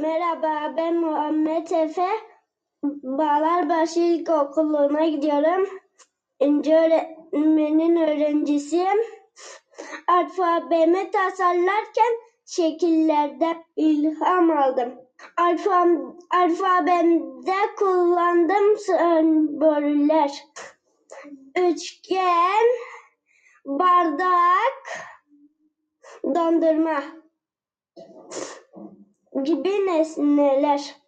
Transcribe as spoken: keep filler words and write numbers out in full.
Merhaba, ben Muhammed Efe. Bağlarbaşı İlkokulu'na gidiyorum. İnce öğretmenin öğrencisiyim. Alfabemi tasarlarken şekillerde ilham aldım. Alfam, alfabemde kullandığım semboller: üçgen, bardak, dondurma gibi nesneler.